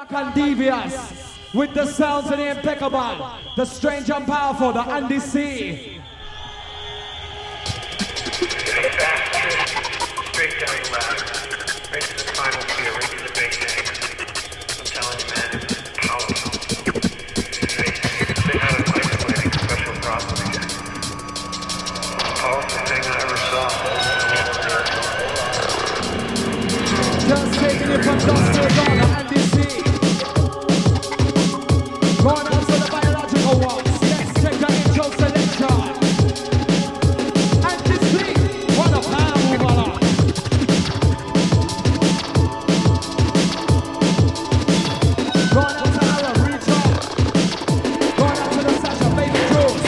And devious with the sounds of the impeccable, the strange and powerful, the Andy C. Straight down the ladder, right to the final tier, right to the big thing. I'm telling you, man, it's powerful. They had an isolating special property. Powerful thing I ever saw. Just taking it from dust to dawn, the Andy C. Going out to the biological ones. Let's take the intro selection. And this week, what a power move. Going out to Aaron, reach out. Going out to the Sasha, baby Jules.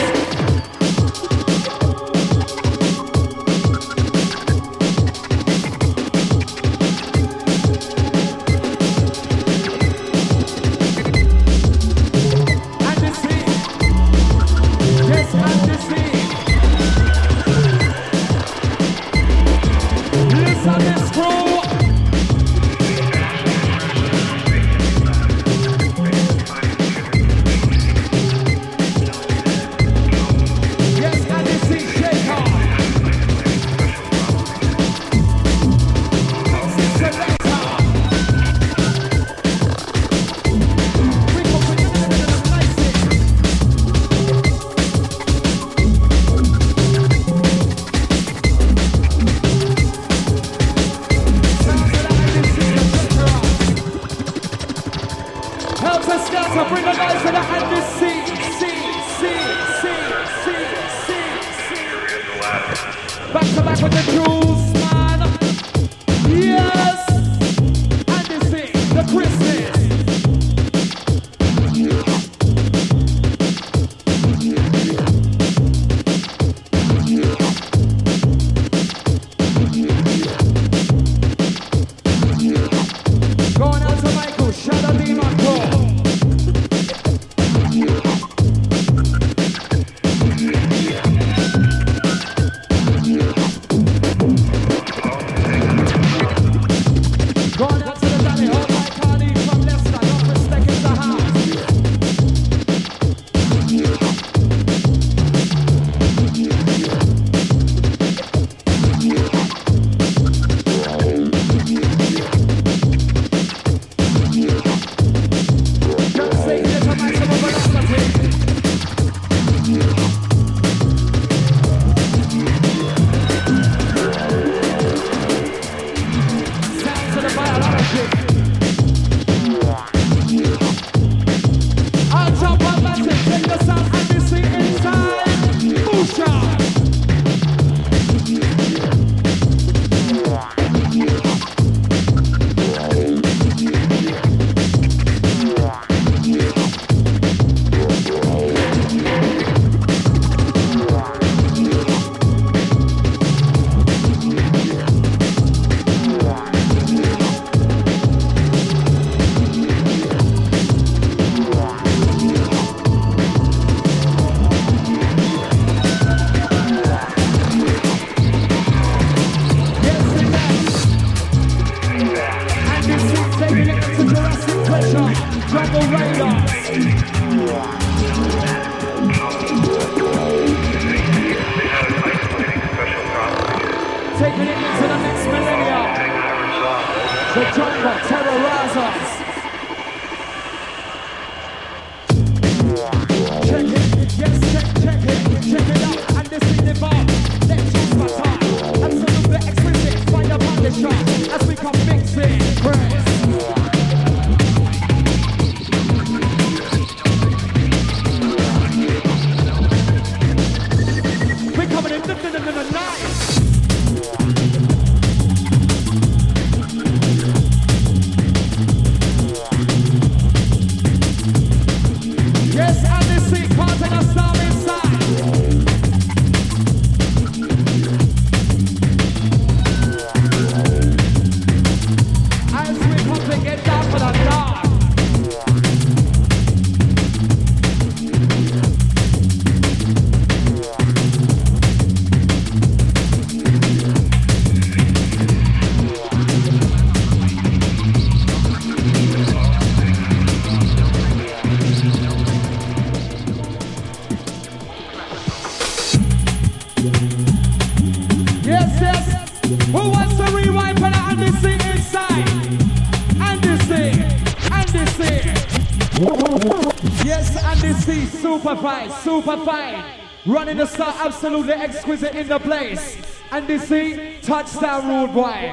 Yes, Andy C, super fine. Running the star, absolutely exquisite in the place. Andy C, touchdown rude boy.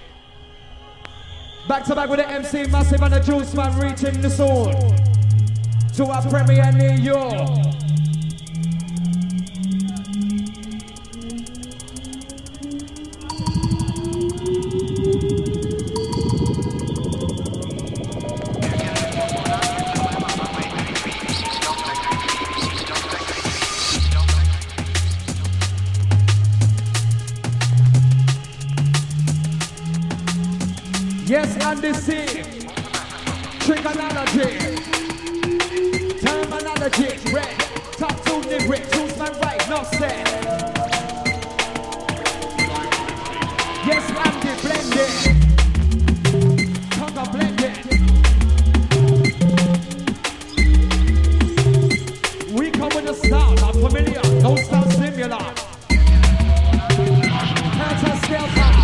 Back to back with the MC Massive and the Juice Man reaching the soul. To our premiere near you. Yes, Andy C. Trigonology. Terminology. Red. Top two lyric. Choose my right. No set. Yes, Andy blended. Tongue blended. We come with a style. Not familiar. No style similar. Counter scale power.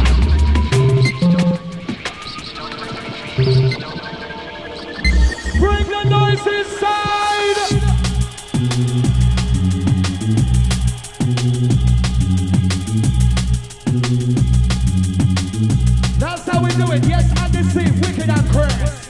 Bring the noise inside! That's how we do it. Yes, Andy C, Wicked and Chris.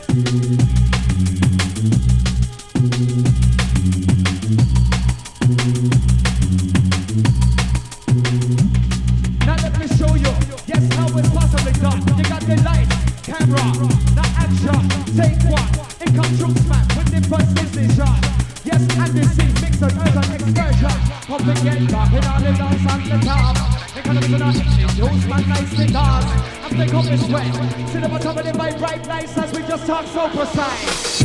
Now let me show you, yes, how it's possibly done. You got the lights, camera, now action, take one. It comes from smack with the first decision. Yes, Andy C, mix and urban excursion. Come again, rocking all the dance on the top. Economic and use my nicely dance. I'm the compass sweat. See the bottom of the my bright lights as we just talk so precise.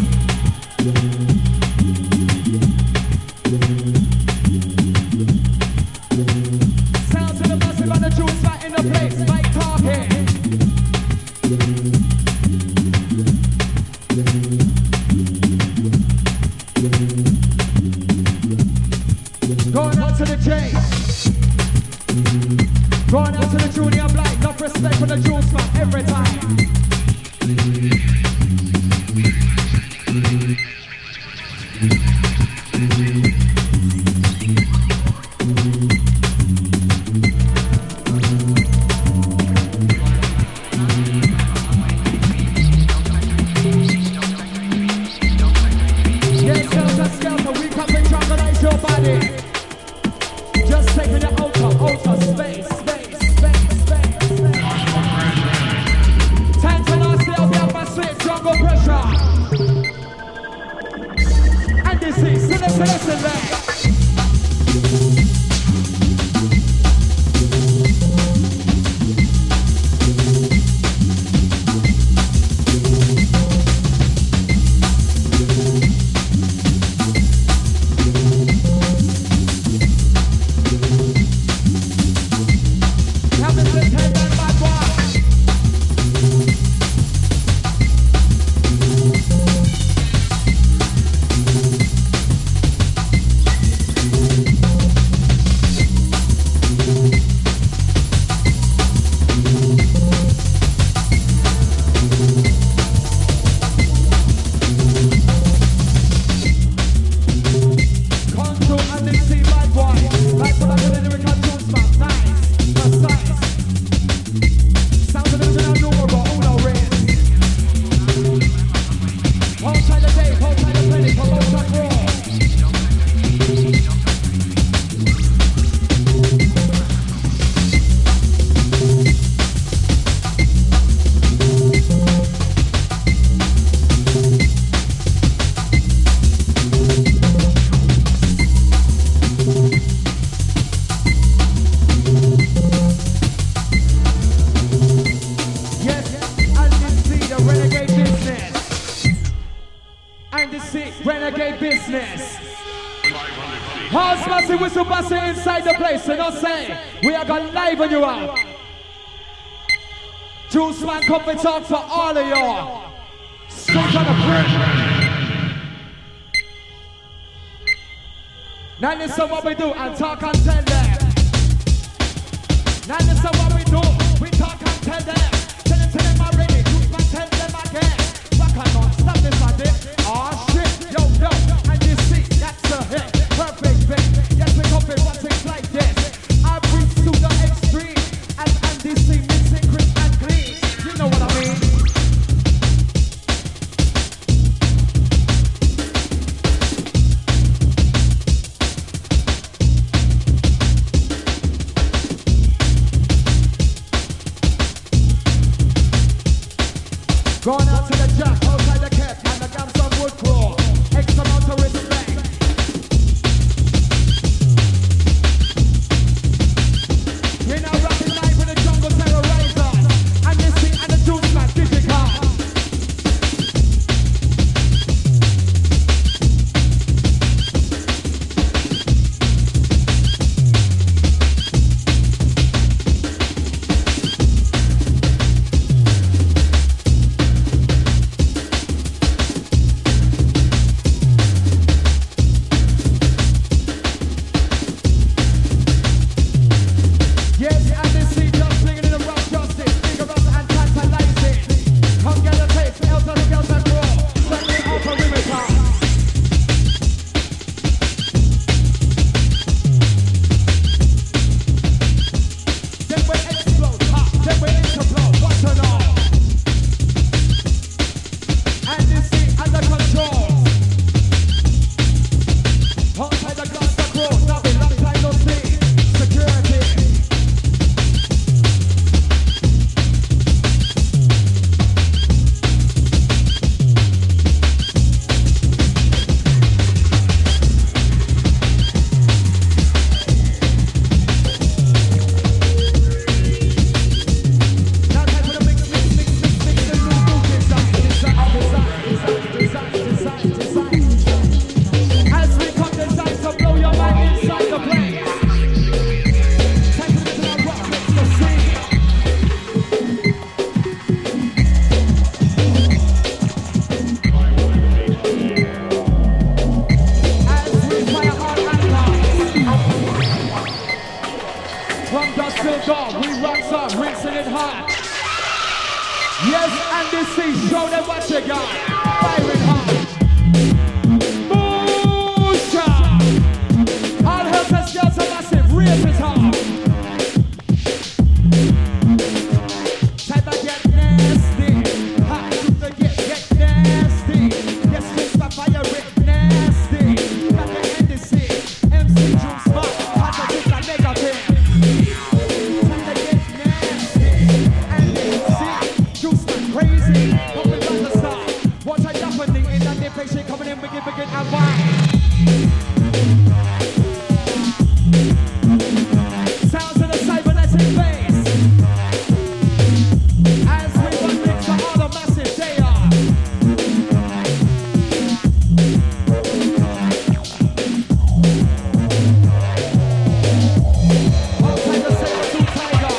Sounds of the massive and the juice right in the place, by talking. Going out to the J. Going out to the Junior Black. Enough respect for the juice man every time. Yes, Skelter, we come and tranquilize your body. Just taking it outer space. Time to last year, we have my sweet jungle pressure. And this is, listen there. Renegade business. House massive whistle busting inside the place. So don't say we are gonna liven you up. Juice Man come and talk for all of y'all. Straight on the pressure. Now listen what we do and talk and tell them. Now listen what we do. We talk and tell them. Tell them already. Juice Man tell them again. Rock and on. Stop this body. Oh shit. NBC, show them what you got. Firing hard. Moonshine. All helpers, girls are massive. Raise it hard. Time to get nasty. Hot to get nasty. Yes, Mr. Fire it nasty. Got the NBC. MC Juice Smart. Hot to get negative. Crazy, coming back the start. What's happening in that new patient coming in, begin and why? Sounds of the cybernetic bass. As we run mix for all the massive they are. All time to say the two tiger.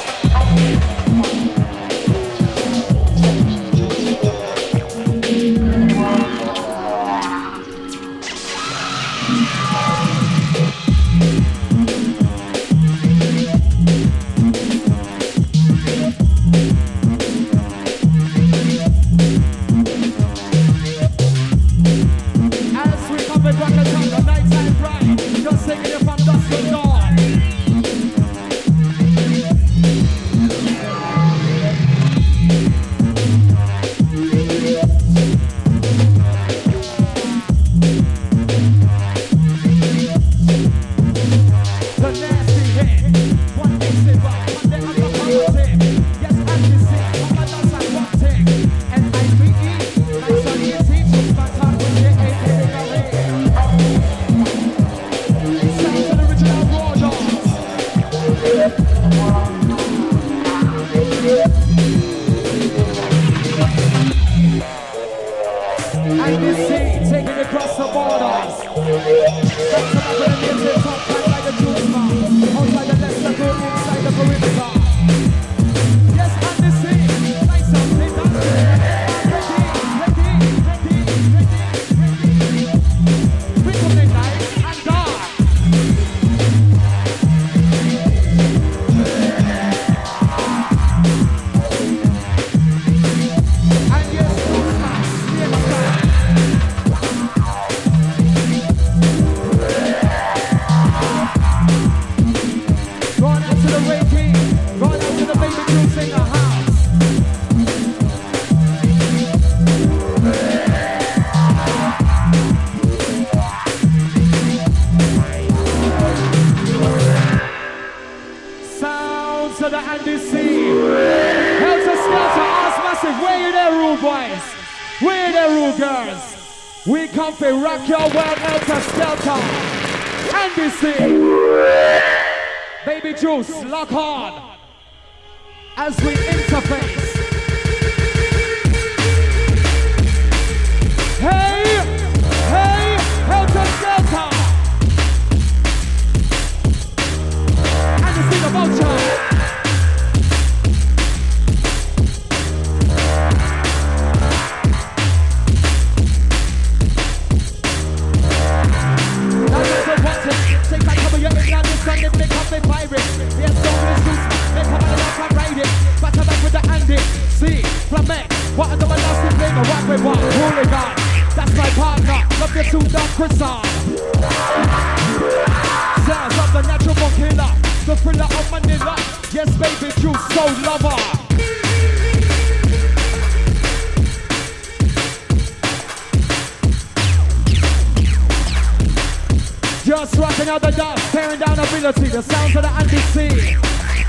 Rock your world, Helter Skelter. NBC. Baby Juice, lock hard. As we interface. Hey, hey, Helter Skelter. NBC the Vulture. What under my last name, a rock with one hooligan. That's my partner, love the two dark croissant. Sounds of the natural born killer, the thriller of Manila. Yes, baby, Juice, soul lover. Just rocking out the dust, tearing down ability, the sounds of the NBC.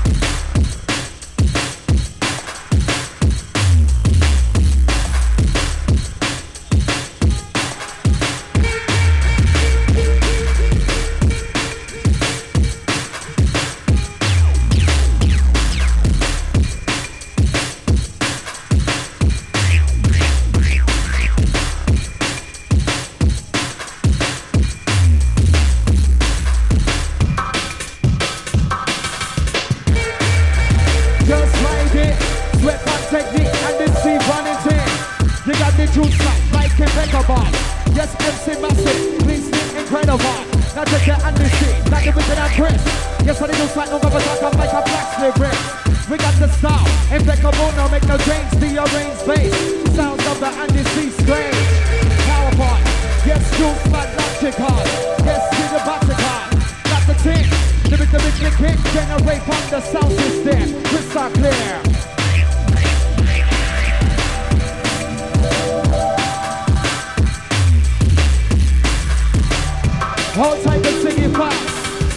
Yes, MC Massive, please be incredible. Now take your NBC, like the wicked and Chris. Yes, I do fight no government, I'm like a black slave. We got the style, impeccable, no make no change, the arranged bass. Sounds of the Andy C. Strange. PowerPoint, yes, juice, like logic hard. Yes, to the Vatican. Got the team, the kick, generate from the sound system. Crystal clear. Hold tight and sing it fast.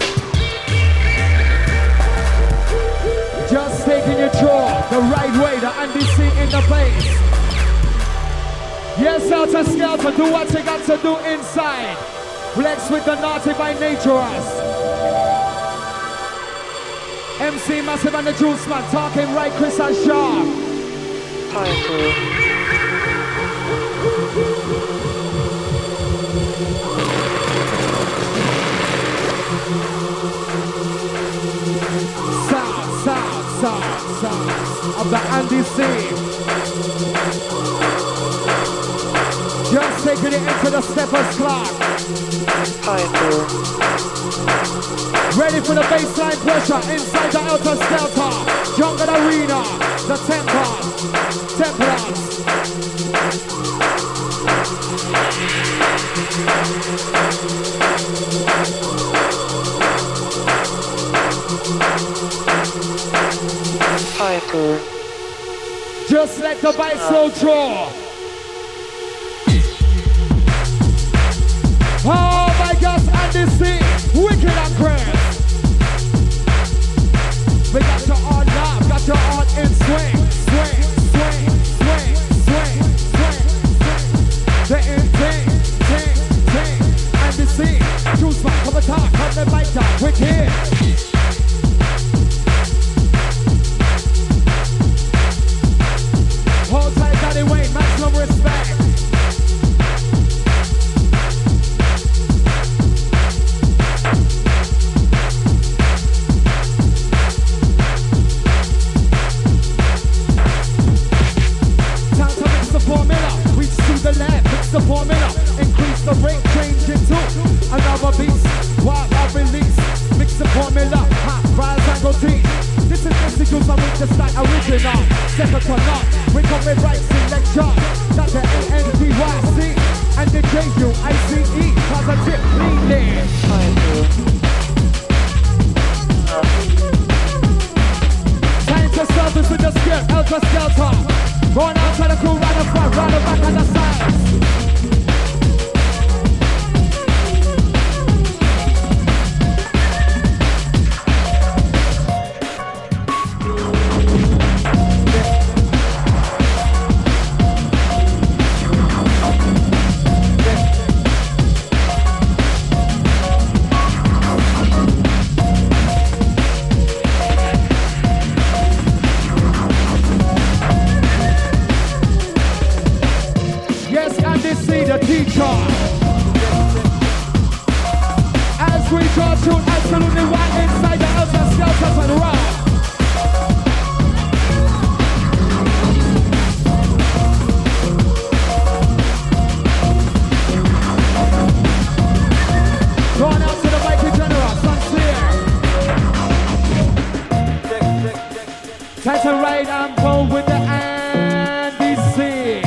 Just taking your draw the right way, the Andy C in the place. Yes, Helter Skelter, do what you got to do inside. Flex with the naughty by nature us. MC Massive and the Juice Man, talking right, Chris and Shaw. Hi, crew. Sounds of the Andy C. Just taking it into the Steppers Club. Hi, crew. Ready for the baseline pressure inside the Helter Skelter. Jungle Arena, the Templars. Hi, crew. Just let the bite slow draw. Oh my gosh, Andy C, wicked and great. We got your on love, got your on in swing. The ting. Andy C, Juice Man, come and talk, come the mic down, wicked. Hold tight, Daddy Wayne, maximum respect. Time to mix the formula, reach to the left, mix the formula, increase the rate, change it to another beast. While I release, mix the formula, hot, rise and go teeth. This is Juice Man with the style original. Second to none, we come with right selection. That's the ANDYC and the JUICE. Positive leading. Time to service with the skill, Helter Skelter. Going out to the crew, right up front, right up back on the sides. As we draw tune absolutely right inside the Helter Skelter and round. Going out to the Mikey General, Sun's here. Time to ride and roll with the Andy C.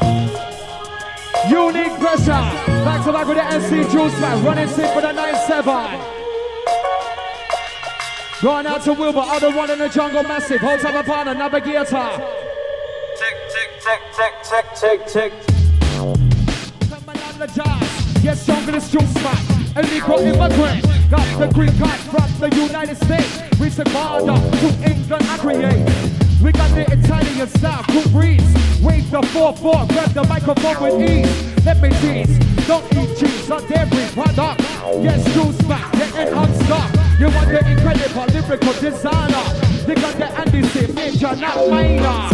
Unique pressure. Back to back with the NC Juice Man, running sick with a 9-7. Going out to Wilbur, other one in the jungle, massive. Holds up upon a navigator. Tick, tick, tick, tick, tick, tick. Coming on the jazz. Yes, jungle is Juice Man. Illegal immigrant. Got the green card from the United States. Reach the border to England and create. We got the Italian style, cool breeze. Wave the 4-4, grab the microphone with ease. Let me tease, don't eat cheese or dairy product. Yes, Juice Man, getting unstuck. You want the incredible lyrical designer. They got the Andy C, major, not minor.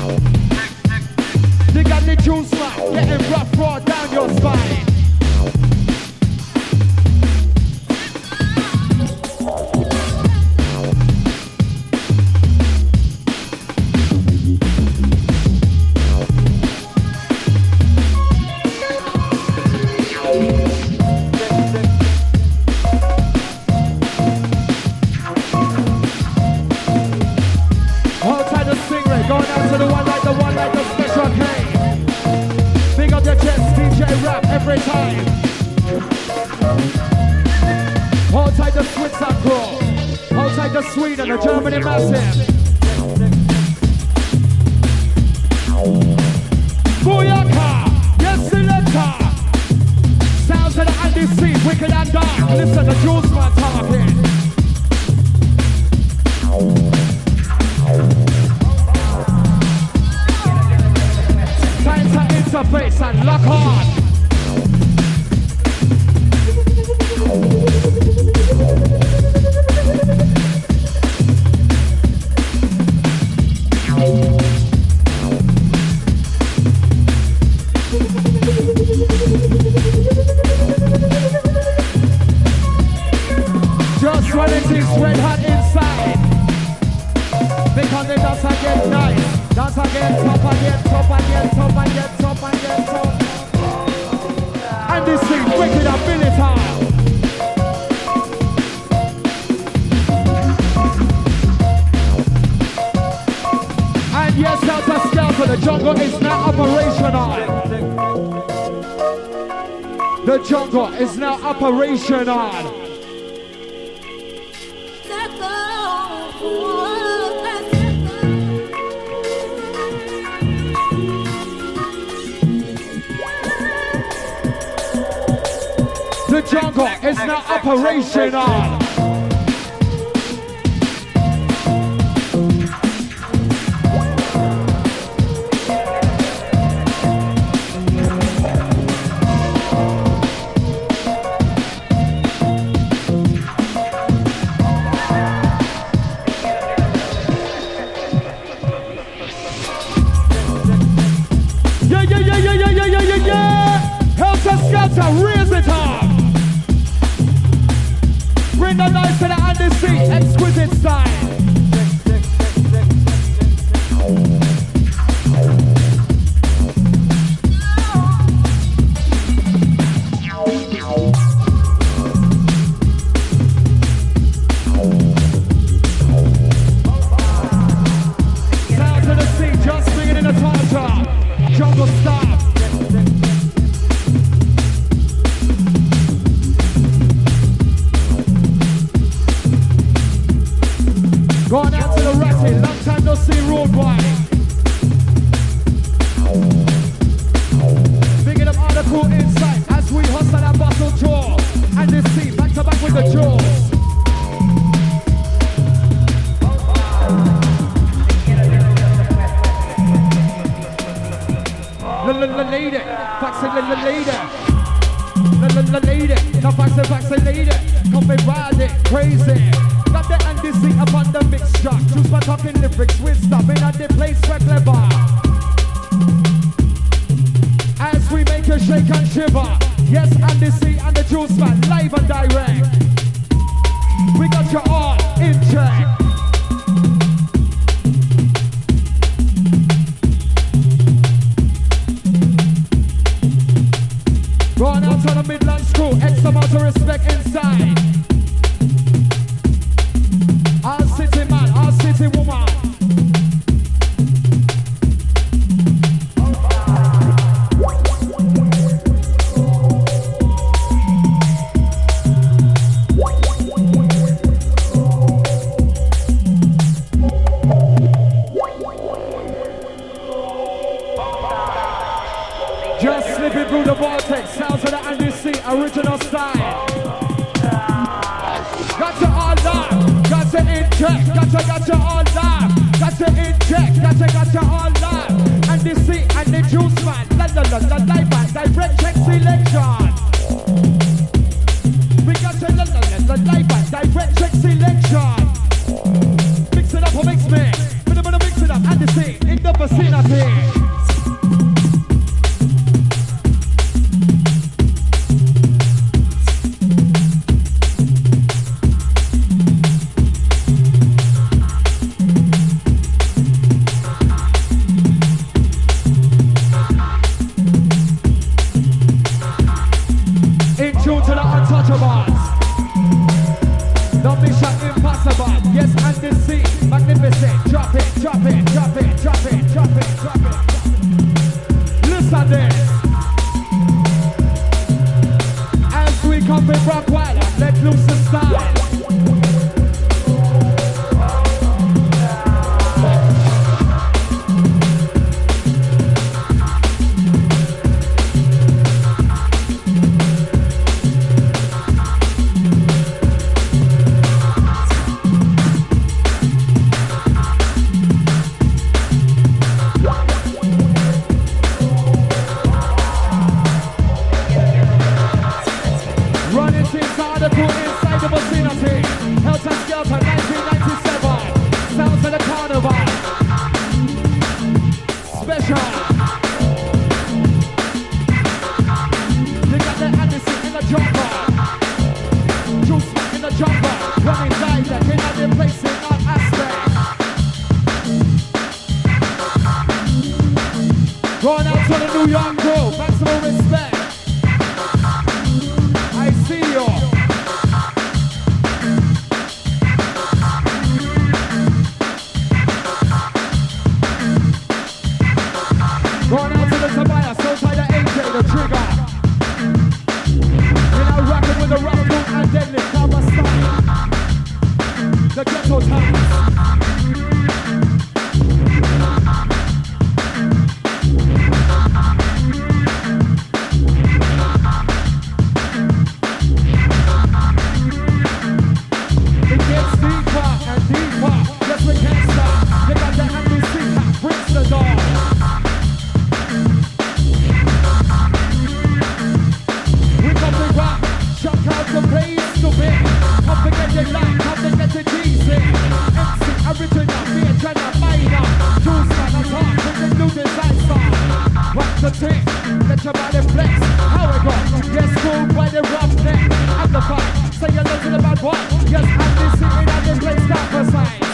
They got the Juice Man, getting rough, raw down your spine. every time. Hold tight the Switzer crew. Hold tight the Sweden, the Germany massive. Booyaka! Yes, selector! Sounds of the Andy C, wicked and dark. Listen to Jules man talking. Time to interface and lock on. Just running things red hot inside. Because they dance again nice. Dance again, top again, top again, top again, top again, top. And this thing wicked and militant. And yes, that's a scout, the jungle is now operational. The jungle is now operational. The jungle is now operational. Yeah. Helter Skelter, raise it up. Bring the lights to the Andy C, exquisite style. Sound to the sea, just bring it in the torture. Jungle stop. Going out to the Ratty, long time no see road wide. Picking up all the crew inside as we hustle and bustle jaw. And this scene back to back with the jaws. Lady, vaccinated. Lady, no vaccinated. Come be ride it, crazy. Got the Andy C upon the mixture. Choose my talking lyrics with stuff in at the place where clever. As we make you shake and shiver. Yes, Andy C and the Juice Man, live and direct. We got you all in check. Going out to the Midlands crew, X amount of respect inside. All city man, all city woman. Just slipping through the vortex, sounds of the Andy C, original style. Got you all live, got you in check, got you all live, got you in check, got you all live. Andy C and the Juice Man, live and direct check selection. We got you live and direct check selection. Mix it up or mix me, mix it up, Andy C in the vicinity. The mission impossible, yes, and the sea, magnificent. Drop it, drop it, drop it, drop it, drop it, drop it. Listen this. Jumping rock wild, let loose the style. Running things article inside the vicinity. Health and Skelter 1997. Sounds of the carnival. Special. You got the Anderson in the jumper. Juice in the jumper. Running direct in the replacing all aspects. Going out to the New York crew. Maximum respect. I see you. Going out to the Tobias, so tight the AJ, the trigger. We're now rocking with the rock boot and deadly cover style. The ghetto times. Let your body flex. How it go? Yes, cool by the rough neck. And the fight. Say hello to the bad boy. Yes, I'm this sitting at the place down for signs.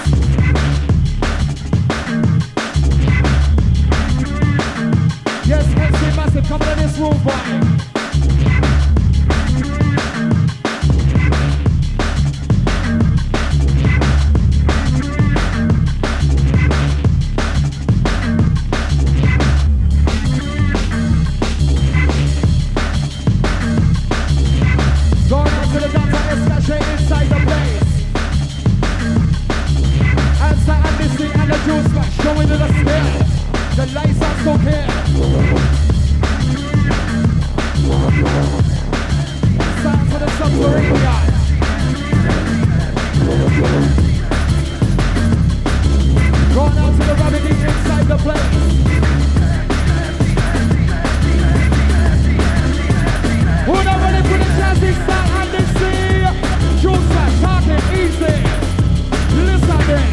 Yes, MC Massive coming in this room, boy. Showing to the scale, the lights are so clear. Sound for the subterranean. Going out to the rabbit inside the place. Who not ready for the jazzy style and the sea? Juice back, talking easy. Listen this.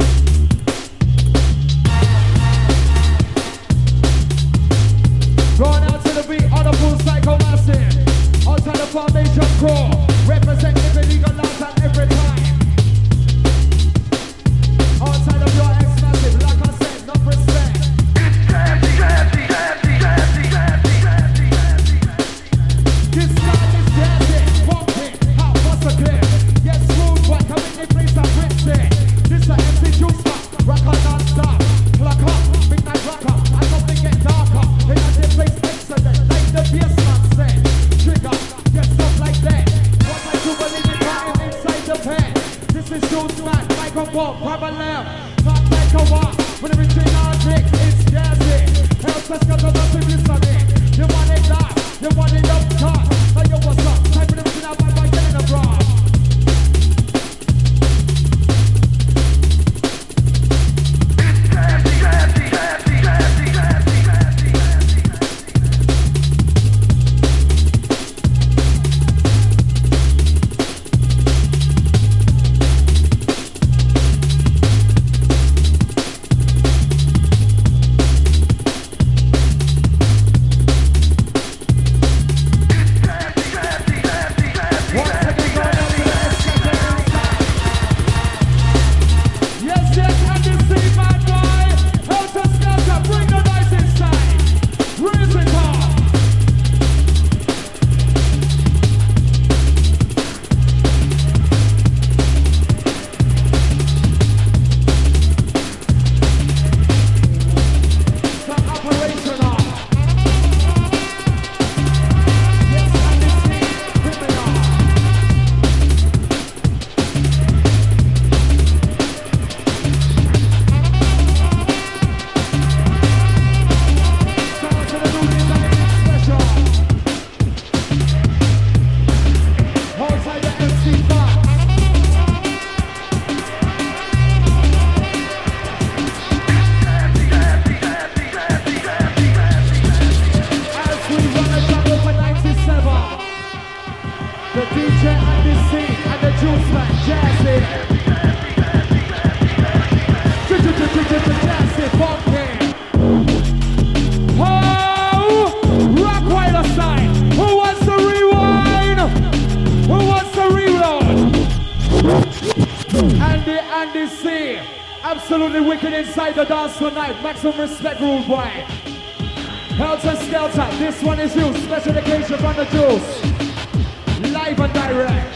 Right. Andy C. Absolutely wicked inside the dance tonight. Maximum respect, rude boy. Helter Skelter, this one is you. Special occasion from the Juice. Live and direct.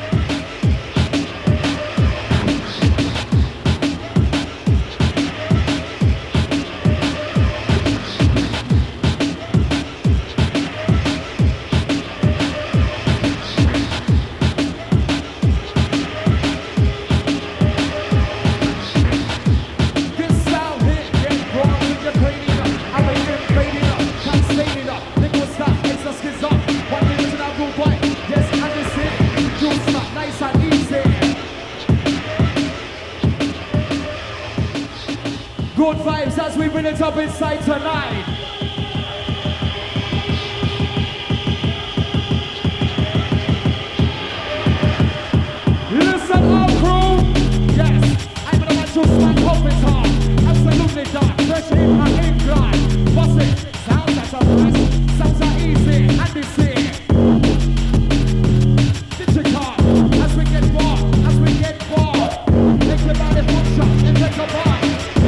Good vibes as we bring it up inside tonight. Listen up, crew. Yes, I'm gonna let you stand up and talk. Absolutely dark, fresh in and incline. Bust it, sounds that's a nice, sounds are easy, and they say. Digital, as we get more, make your body push up and take a bar.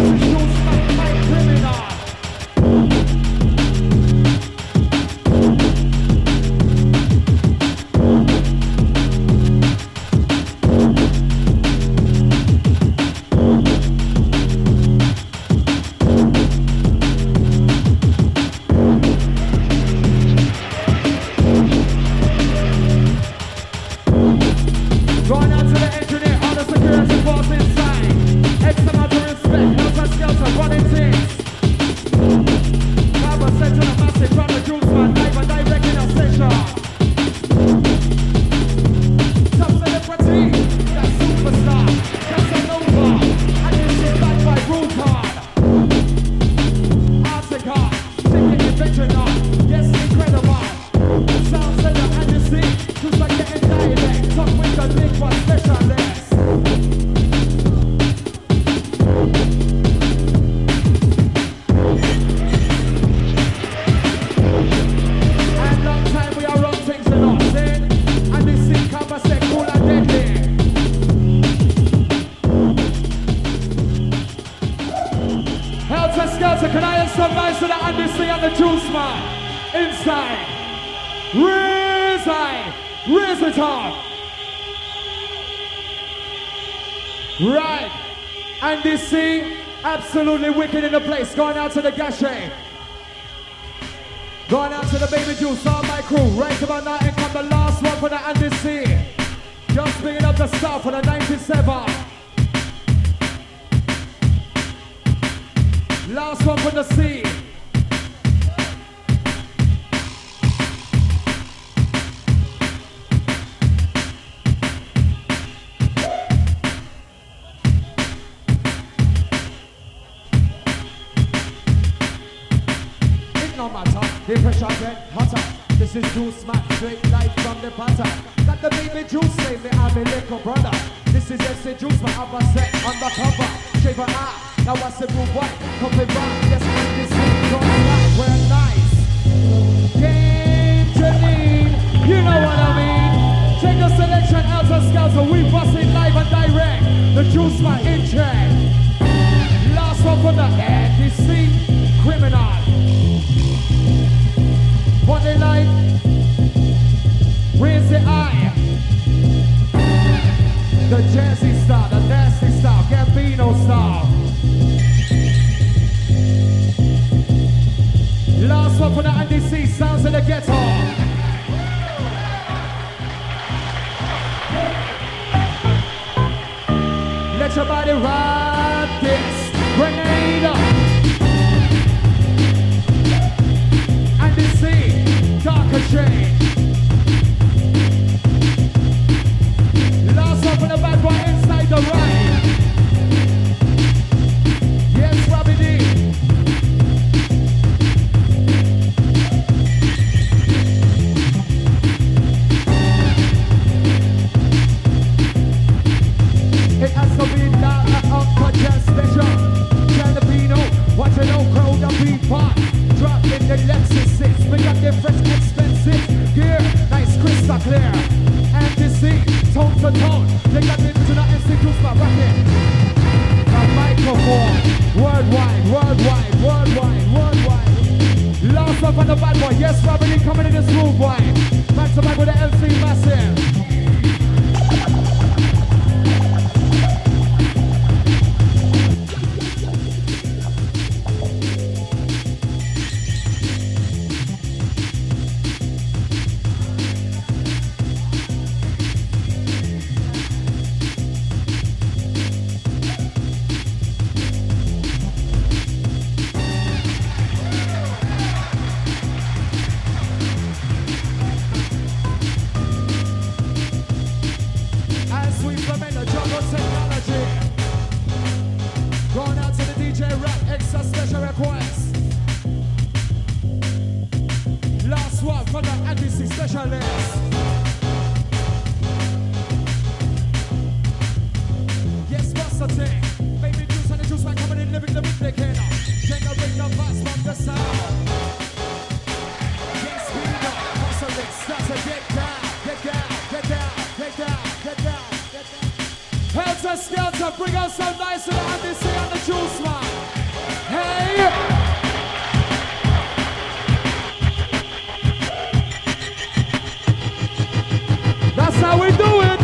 Right, and this scene, absolutely wicked in the place. Going out to the Gachet. Going out to the Baby Juice, all my crew. Right about now, and come the last one for the Andy C. Just bringing up the start for the 97. Last one for the C. No matter, the pressure get hotter. This is Juice Smack, straight light from the patter. Got the Baby Juice, save me, I'm a little brother. This is FC Juice, my upper set on the cover. Shaver eye, now what's the move white? Copy back, yes, man, this is don't lie, we're nice. Game Janine, you know what I mean. Check the selection, Helter Skelter, we bust it live and direct. The Juice Smack in check. Last one from the NDC, Criminal. What they like, raise the eye. The Jersey style, the nasty style, Gambino style. Last one for the Andy C, sounds of the ghetto. Let your body ride this grenade. Darker shade. Last one for the bad boy inside the ride. Yes, Robbie D. It has to be down at Uncle Jazz Special. Jalapeno, watch it all crowd and beat part. Drop in the Lexus 6, we got the fresh expensive gear, nice crystal clear. And you see, tone to tone, they got into the MC Juice by rocket. Worldwide, worldwide, worldwide. Last up on the bad boy. Yes, Robin coming in this room, boy. Back to back with the MC Massive. Bring us some nice and NBC on the juice, man. Hey! That's how we do it.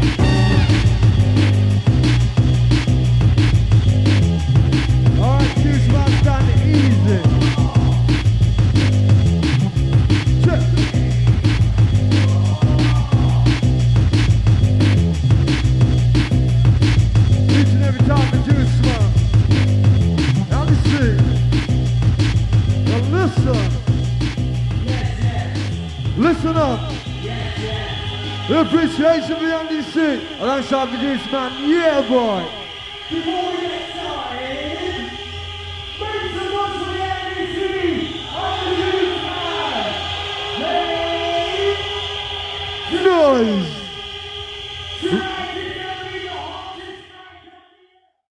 All right, juice man, done easy. Listen up. The appreciation beyond this shit. Alongside the juice man, yeah boy. Before we get started, make some noise for the NBC on the juice man. Make noise.